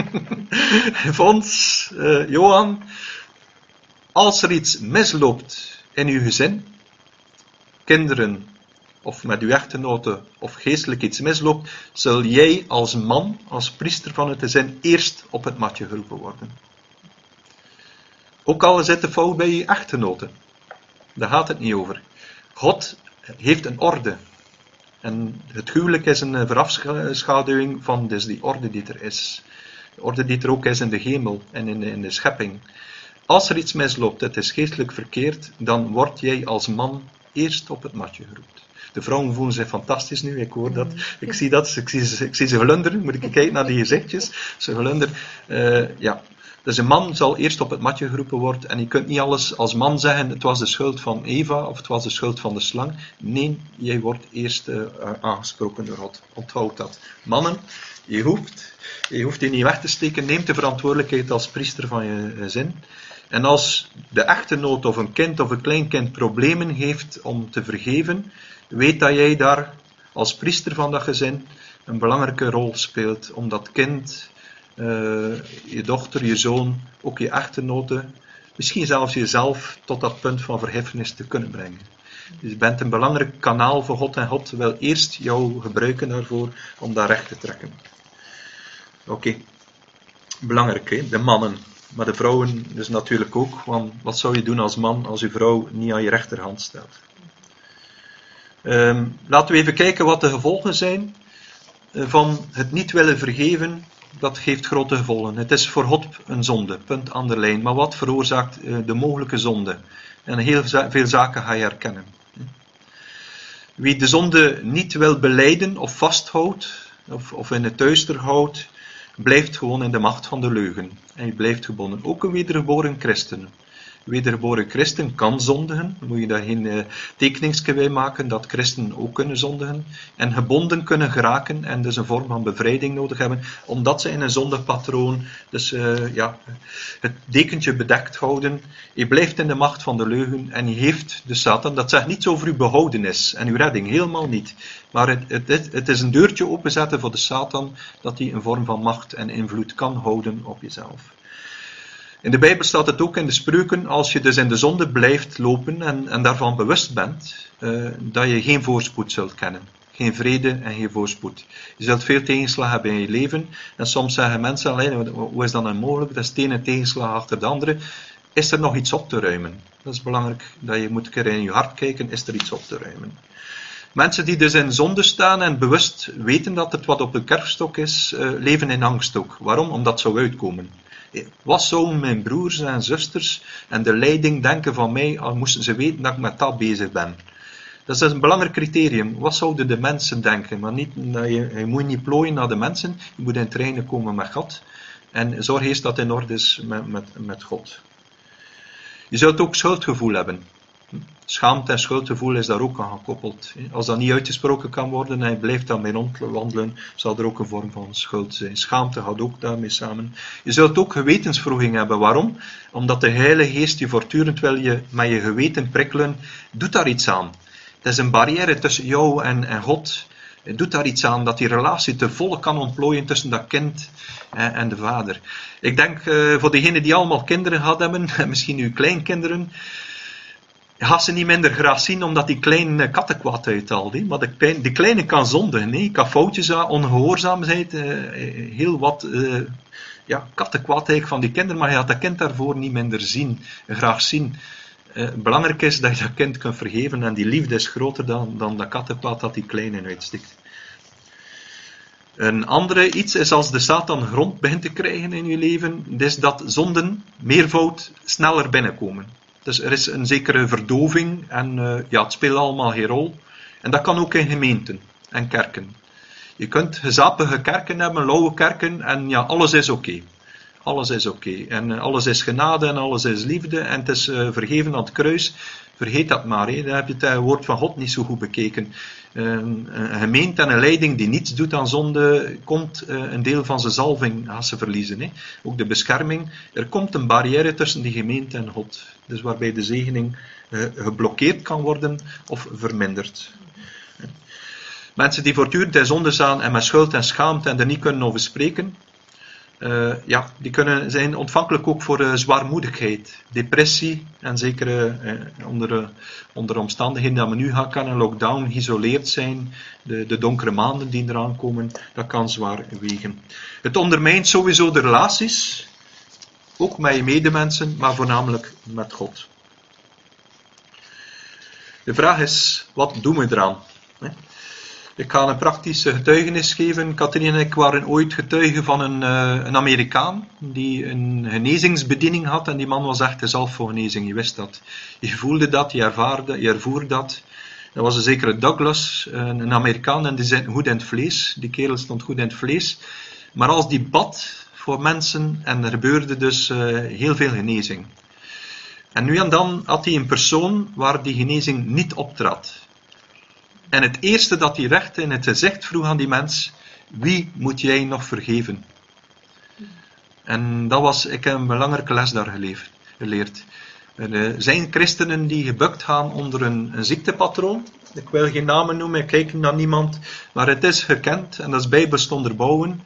Fons, uh, Johan. Als er iets misloopt in uw gezin, kinderen, of met uw echtgenote, of geestelijk iets misloopt, zul jij als man, als priester van het gezin, eerst op het matje geroepen worden. Ook al zit de fout bij je echtgenote. Daar gaat het niet over. God heeft een orde. En het huwelijk is een verafschaduwing van dus die orde die er is. De orde die er ook is in de hemel en in de, in de schepping. Als er iets misloopt, het is geestelijk verkeerd, dan word jij als man eerst op het matje geroepen. De vrouwen voelen zich fantastisch nu, ik hoor dat. Ik zie dat, ik zie, ik zie ze glunderen. Moet ik kijken naar die gezichtjes. Ze glunderen. Uh, ja. Dus een man zal eerst op het matje geroepen worden. En je kunt niet alles als man zeggen, het was de schuld van Eva of het was de schuld van de slang. Nee, jij wordt eerst uh, aangesproken door God. Onthoud dat. Mannen, je hoeft, je hoeft die niet weg te steken. Neem de verantwoordelijkheid als priester van je gezin. En als de echtgenoot of een kind of een kleinkind problemen heeft om te vergeven, weet dat jij daar als priester van dat gezin een belangrijke rol speelt om dat kind, uh, je dochter, je zoon, ook je echtgenote, misschien zelfs jezelf tot dat punt van verheffenis te kunnen brengen. Dus je bent een belangrijk kanaal voor God en God wil eerst jou gebruiken daarvoor om dat recht te trekken. Oké, okay. Belangrijk hè, de mannen. Maar de vrouwen dus natuurlijk ook, want wat zou je doen als man als je vrouw niet aan je rechterhand staat? Um, laten we even kijken wat de gevolgen zijn van het niet willen vergeven. Dat geeft grote gevolgen. Het is voor God een zonde, punt aan de lijn. Maar wat veroorzaakt uh, de mogelijke zonde? En heel veel zaken ga je herkennen. Wie de zonde niet wil belijden of vasthoudt, of, of in het duister houdt, blijft gewoon in de macht van de leugen. En je blijft gebonden. Ook een wedergeboren christen. Een wedergeboren christen kan zondigen. Dan moet je daar geen uh, tekeningsje bij maken dat christenen ook kunnen zondigen. En gebonden kunnen geraken en dus een vorm van bevrijding nodig hebben. Omdat ze in een zondepatroon dus uh, ja, het dekentje bedekt houden. Je blijft in de macht van de leugen en je heeft de Satan. Dat zegt niets over uw behoudenis en uw redding. Helemaal niet. Maar het, het, het is een deurtje openzetten voor de Satan dat hij een vorm van macht en invloed kan houden op jezelf. In de Bijbel staat het ook in de spreuken, als je dus in de zonde blijft lopen en, en daarvan bewust bent, uh, dat je geen voorspoed zult kennen. Geen vrede en geen voorspoed. Je zult veel tegenslag hebben in je leven. En soms zeggen mensen, alleen, hoe is dat nou mogelijk? Dat is de ene tegenslag achter de andere. Is er nog iets op te ruimen? Dat is belangrijk, dat je moet een keer in je hart kijken, is er iets op te ruimen? Mensen die dus in zonde staan en bewust weten dat het wat op hun kerfstok is, uh, leven in angst ook. Waarom? Omdat het zou uitkomen. Wat zouden mijn broers en zusters en de leiding denken van mij, al moesten ze weten dat ik met dat bezig ben? Dat is een belangrijk criterium. Wat zouden de mensen denken? Maar niet, je, je moet niet plooien naar de mensen, je moet in het reine komen met God. En zorg eerst dat het in orde is met, met, met God. Je zult ook schuldgevoel hebben. Schaamte en schuldgevoel is daar ook aan gekoppeld. Als dat niet uitgesproken kan worden en je blijft daarmee rondwandelen, zal er ook een vorm van schuld zijn. Schaamte gaat ook daarmee samen. Je zult ook gewetenswroeging hebben. Waarom? Omdat de Heilige Geest je voortdurend wil je met je geweten prikkelen. Doet daar iets aan. Het is een barrière tussen jou en, en God. Het doet daar iets aan dat die relatie te volle kan ontplooien tussen dat kind en, en de vader. Ik denk uh, voor degenen die allemaal kinderen gehad hebben, en misschien uw kleinkinderen, gaat ze niet minder graag zien omdat die kleine kattenkwaad uithaalt. He. Maar de kleine, die kleine kan zondigen. He. Kan foutjes, ongehoorzaamheid, uh, heel wat uh, ja, kattenkwaad eigenlijk van die kinderen, maar je gaat dat kind daarvoor niet minder zien, graag zien. Uh, belangrijk is dat je dat kind kunt vergeven en die liefde is groter dan, dan dat kattenkwaad dat die kleine uitstikt. Een andere iets is als de Satan grond begint te krijgen in je leven, is dat zonden, meervoud, sneller binnenkomen. Dus er is een zekere verdoving en uh, ja, het speelt allemaal geen rol. En dat kan ook in gemeenten en kerken. Je kunt gezapige kerken hebben, lauwe kerken en ja, alles is oké. Okay. Alles is oké. Okay. En uh, alles is genade en alles is liefde en het is uh, vergeven aan het kruis. Vergeet dat maar, hè. Dan heb je het uh, woord van God niet zo goed bekeken. Uh, een gemeente en een leiding die niets doet aan zonde, komt uh, een deel van zijn zalving gaan ze verliezen. Hè. Ook de bescherming. Er komt een barrière tussen die gemeente en God. Dus waarbij de zegening uh, geblokkeerd kan worden of verminderd. Mensen die voortdurend in zonde staan en met schuld en schaamte en er niet kunnen over spreken, Uh, ja, die kunnen zijn ontvankelijk ook voor uh, zwaarmoedigheid, depressie en zeker uh, uh, onder, uh, onder omstandigheden dat we nu gaan kennen, lockdown, geïsoleerd zijn, de, de donkere maanden die eraan komen, dat kan zwaar wegen. Het ondermijnt sowieso de relaties, ook met je medemensen, maar voornamelijk met God. De vraag is, wat doen we eraan? Hè? Ik ga een praktische getuigenis geven. Katrien en ik waren ooit getuigen van een, uh, een Amerikaan die een genezingsbediening had en die man was echt de zalf voor genezing. Je wist dat. Je voelde dat, je ervaarde, je ervoer dat. Dat was een zekere Douglas, een, een Amerikaan en die zat goed in het vlees. Die kerel stond goed in het vlees. Maar als die bad voor mensen en er gebeurde dus uh, heel veel genezing. En nu en dan had hij een persoon waar die genezing niet optrad. En het eerste dat hij recht in het gezicht vroeg aan die mens, wie moet jij nog vergeven? En dat was, ik heb een belangrijke les daar geleerd. Er zijn christenen die gebukt gaan onder een, een ziektepatroon. Ik wil geen namen noemen, ik kijk naar niemand. Maar het is gekend, en dat is bijbels te onderbouwen,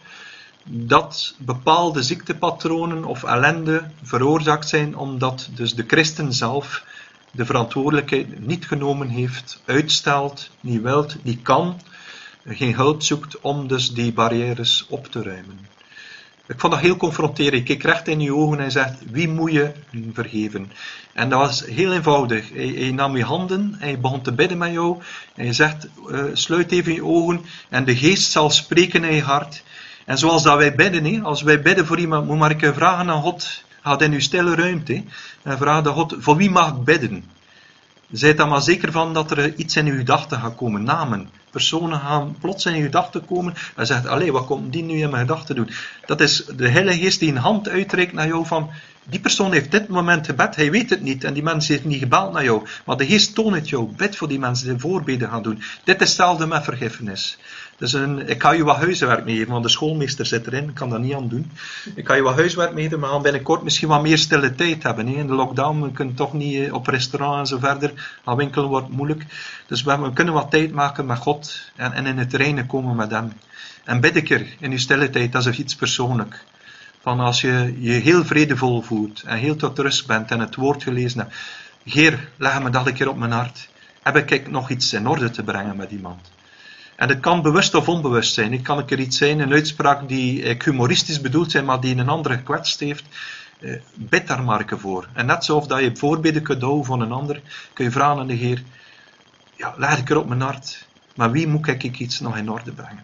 dat bepaalde ziektepatronen of ellende veroorzaakt zijn omdat dus de christen zelf de verantwoordelijkheid niet genomen heeft, uitstelt, niet wilt, niet kan, geen hulp zoekt om dus die barrières op te ruimen. Ik vond dat heel confronterend. Ik keek recht in je ogen en hij zegt, wie moet je vergeven? En dat was heel eenvoudig. Hij, hij nam je handen en hij begon te bidden met jou. En hij zegt, uh, sluit even je ogen en de geest zal spreken in je hart. En zoals dat wij bidden, he, als wij bidden voor iemand, moet maar ik vragen aan God. Ga in uw stille ruimte he, en vraag aan God, voor wie mag ik bidden? Zijt dan maar zeker van dat er iets in uw gedachten gaat komen, namen. Personen gaan plots in je gedachten komen en zegt, allee, wat komt die nu in mijn gedachten doen? Dat is de Heilige Geest die een hand uitreikt naar jou van, die persoon heeft dit moment gebed, hij weet het niet en die mens heeft niet gebeld naar jou. Maar de Geest toont het jou, bid voor die mensen die voorbeden gaan doen. Dit is hetzelfde met vergiffenis. Dus een, ik ga je wat huiswerk meegeven, want de schoolmeester zit erin, ik kan dat niet aan doen. Ik ga je wat huiswerk meegeven, maar we gaan binnenkort misschien wat meer stille tijd hebben. He. In de lockdown, we kunnen toch niet op restaurant en zo verder, aan winkelen wordt moeilijk. Dus we, we kunnen wat tijd maken met God en, en in het reinen komen met hem. En bid ik er in je stille tijd, dat is iets persoonlijk. Van als je je heel vredevol voelt en heel tot rust bent en het woord gelezen hebt. Heer, leg me dat een keer op mijn hart. Heb ik nog iets in orde te brengen met iemand? En het kan bewust of onbewust zijn. Het kan een keer iets zijn, een uitspraak die humoristisch bedoeld zijn, maar die een ander gekwetst heeft. Uh, bid daar maar voor. En net zoals dat je voorbeden kunt houden van een ander, kun je vragen aan de Heer, ja, leg ik er op mijn hart, maar wie moet ik iets nog in orde brengen?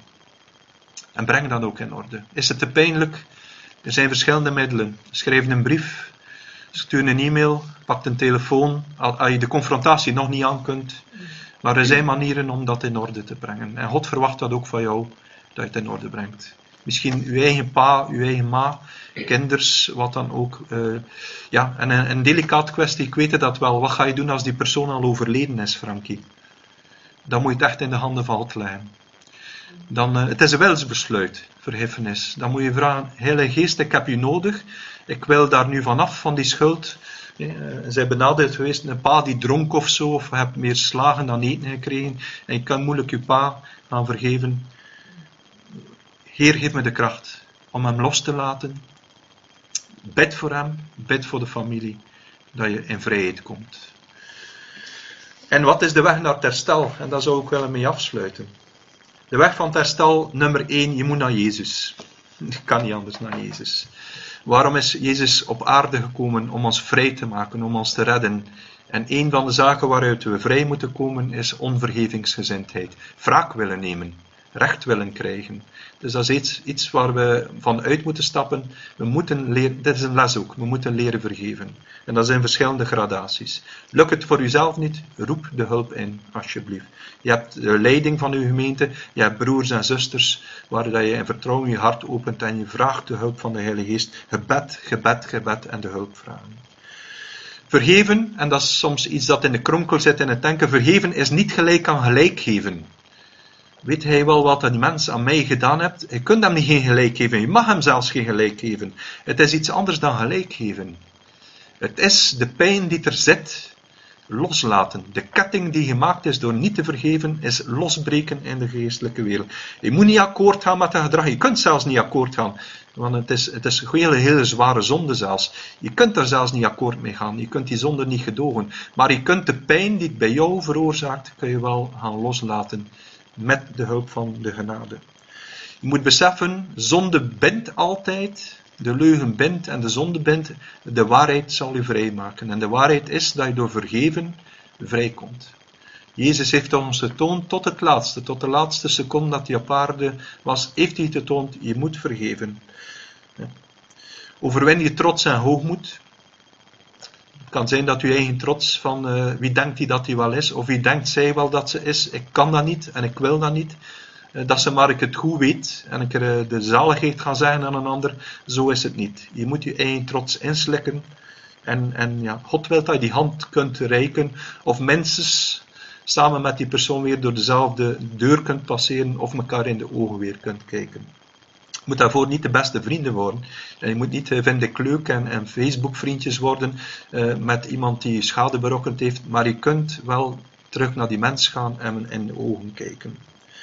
En breng dat ook in orde. Is het te pijnlijk? Er zijn verschillende middelen. Schrijf een brief, stuur een e-mail, pak een telefoon, als je de confrontatie nog niet aan kunt. Maar er zijn manieren om dat in orde te brengen. En God verwacht dat ook van jou, dat je het in orde brengt. Misschien uw eigen pa, uw eigen ma, kinders, wat dan ook. Uh, ja, en een, een delicaat kwestie, ik weet dat wel. Wat ga je doen als die persoon al overleden is, Frankie? Dan moet je het echt in de handen van God leggen. Dan, uh, het is een wilsbesluit, vergiffenis. Dan moet je vragen, Heilige Geest, ik heb u nodig. Ik wil daar nu vanaf, van die schuld. Ja, uh, zij benadeeld geweest, een pa die dronk of zo, of je hebt meer slagen dan eten gekregen. En je kan moeilijk je pa gaan vergeven. Heer, geef me de kracht om hem los te laten. Bid voor hem, bid voor de familie, dat je in vrijheid komt. En wat is de weg naar het herstel? En daar zou ik wel mee afsluiten. De weg van het herstel, nummer één, je moet naar Jezus. Je kan niet anders naar Jezus. Waarom is Jezus op aarde gekomen? Om ons vrij te maken, om ons te redden. En een van de zaken waaruit we vrij moeten komen, is onvergevingsgezindheid. Wraak willen nemen, recht willen krijgen. Dus dat is iets, iets waar we van uit moeten stappen. We moeten leren, dit is een les ook, we moeten leren vergeven. En dat zijn verschillende gradaties. Lukt het voor uzelf niet, roep de hulp in, alsjeblieft. Je hebt de leiding van uw gemeente, je hebt broers en zusters, waar je in vertrouwen je hart opent en je vraagt de hulp van de Heilige Geest. Gebed, gebed, gebed en de hulp vragen. Vergeven, en dat is soms iets dat in de kronkel zit in het denken, vergeven is niet gelijk aan gelijk geven. Weet hij wel wat die mens aan mij gedaan hebt? Je kunt hem niet geen gelijk geven. Je mag hem zelfs geen gelijk geven. Het is iets anders dan gelijk geven. Het is de pijn die er zit, loslaten. De ketting die gemaakt is door niet te vergeven, is losbreken in de geestelijke wereld. Je moet niet akkoord gaan met dat gedrag. Je kunt zelfs niet akkoord gaan. Want het is, het is een hele, hele zware zonde zelfs. Je kunt daar zelfs niet akkoord mee gaan. Je kunt die zonde niet gedogen. Maar je kunt de pijn die het bij jou veroorzaakt, kun je wel gaan loslaten. Met de hulp van de genade. Je moet beseffen, zonde bindt altijd, de leugen bindt en de zonde bindt, de waarheid zal u vrijmaken. En de waarheid is dat je door vergeven vrijkomt. Jezus heeft ons getoond tot het laatste, tot de laatste seconde dat hij op aarde was, heeft hij getoond, je moet vergeven. Overwin je trots en hoogmoed. Het kan zijn dat uw eigen trots van uh, wie denkt hij dat hij wel is, of wie denkt zij wel dat ze is, ik kan dat niet en ik wil dat niet. Uh, dat ze maar ik het goed weet en ik er uh, de zaligheid ga zeggen aan een ander, zo is het niet. Je moet je eigen trots inslikken en, en ja, God wil dat je die hand kunt reiken, of minstens samen met die persoon weer door dezelfde deur kunt passeren, of elkaar in de ogen weer kunt kijken. Je moet daarvoor niet de beste vrienden worden. En je moet niet uh, vind ik leuk en, en Facebook vriendjes worden uh, met iemand die schade berokkend heeft. Maar je kunt wel terug naar die mens gaan en hem in de ogen kijken.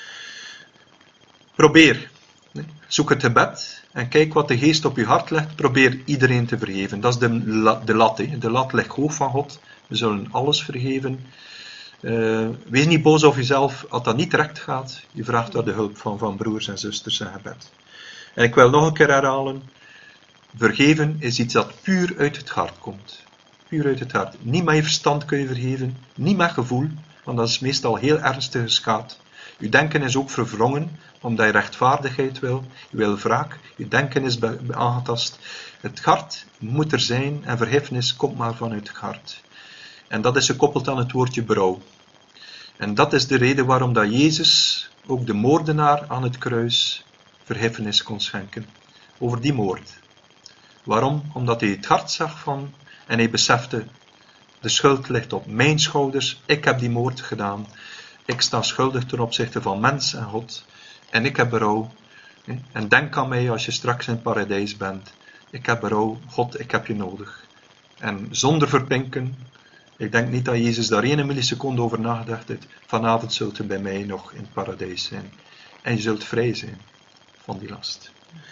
Probeer. Zoek het gebed en kijk wat de geest op je hart legt. Probeer iedereen te vergeven. Dat is de, la, de lat. He. De lat ligt hoog van God. We zullen alles vergeven. Uh, wees niet boos op jezelf. Als dat niet recht gaat, je vraagt daar de hulp van, van broers en zusters en gebed. En ik wil nog een keer herhalen, vergeven is iets dat puur uit het hart komt. Puur uit het hart. Niet met je verstand kun je vergeven, niet met gevoel, want dat is meestal heel ernstige schaad. Je denken is ook verwrongen, omdat je rechtvaardigheid wil, je wil wraak, je denken is be- be- aangetast. Het hart moet er zijn en vergiffenis komt maar vanuit het hart. En dat is gekoppeld aan het woordje berouw. En dat is de reden waarom dat Jezus, ook de moordenaar aan het kruis, vergiffenis kon schenken. Over die moord. Waarom? Omdat hij het hart zag van en hij besefte, de schuld ligt op mijn schouders, ik heb die moord gedaan. Ik sta schuldig ten opzichte van mens en God. En ik heb berouw. En denk aan mij als je straks in het paradijs bent. Ik heb berouw, God, ik heb je nodig. En zonder verpinken, ik denk niet dat Jezus daar één milliseconde over nagedacht heeft. Vanavond zult u bij mij nog in het paradijs zijn. En je zult vrij zijn van die last.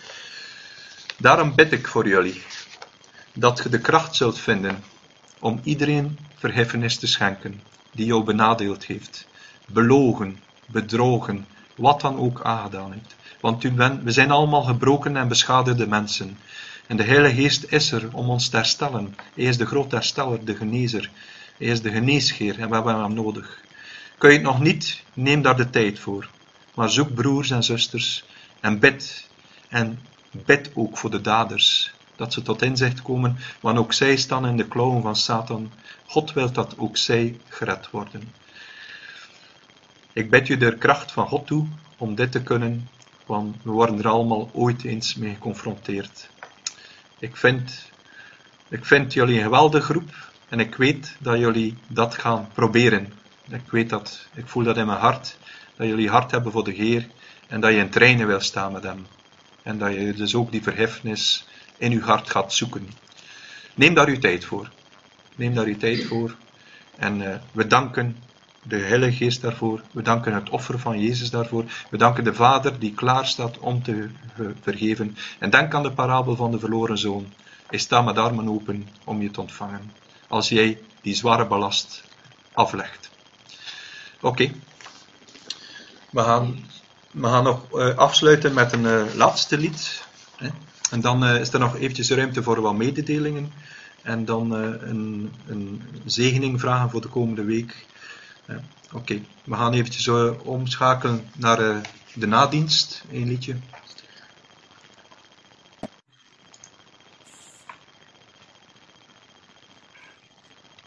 Daarom bid ik voor jullie, dat je de kracht zult vinden om iedereen vergiffenis te schenken die jou benadeeld heeft, belogen, bedrogen, wat dan ook aangedaan heeft. Want u bent, we zijn allemaal gebroken en beschadigde mensen. En de Heilige Geest is er om ons te herstellen. Hij is de grote hersteller, de genezer. Hij is de geneesheer en we hebben hem nodig. Kun je het nog niet, neem daar de tijd voor. Maar zoek broers en zusters en bid. En bid ook voor de daders. Dat ze tot inzicht komen, want ook zij staan in de klauwen van Satan. God wil dat ook zij gered worden. Ik bid je de kracht van God toe om dit te kunnen, Want we worden er allemaal ooit eens mee geconfronteerd. Ik vind, ik vind jullie een geweldige groep. En ik weet dat jullie dat gaan proberen. Ik weet dat, ik voel dat in mijn hart. Dat jullie hart hebben voor de Heer. En dat je in treinen wil staan met hem. En dat je dus ook die verheffenis in je hart gaat zoeken. Neem daar uw tijd voor. Neem daar uw tijd voor. En uh, we danken de Heilige Geest daarvoor. We danken het offer van Jezus daarvoor. We danken de Vader die klaar staat om te uh, vergeven. En denk aan de parabel van de verloren zoon. Hij staat met armen open om je te ontvangen. Als jij die zware ballast aflegt. Oké. Okay. We gaan, we gaan nog uh, afsluiten met een uh, laatste lied. Hè? En dan uh, is er nog eventjes ruimte voor wat mededelingen. En dan uh, een, een zegening vragen voor de komende week. Uh, Oké, okay. We gaan eventjes uh, omschakelen naar uh, de nadienst. Een liedje.